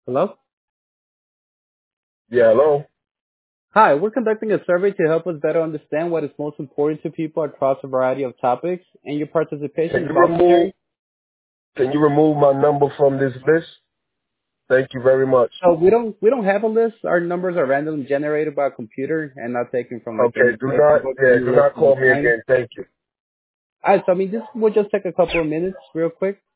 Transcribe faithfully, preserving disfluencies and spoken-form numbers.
Hello? Yeah, hello. Hi, we're conducting a survey to help us better understand what is most important to people across a variety of topics, and your participation Can is you remove voluntary. can you remove my number from this list? Thank you very much. So we don't we don't have a list. Our numbers are randomly generated by a computer and not taken from like Okay, any do not Facebook or yeah, any do list not you will call me find. again. Thank you. Alright, so I mean this will just take a couple of minutes real quick.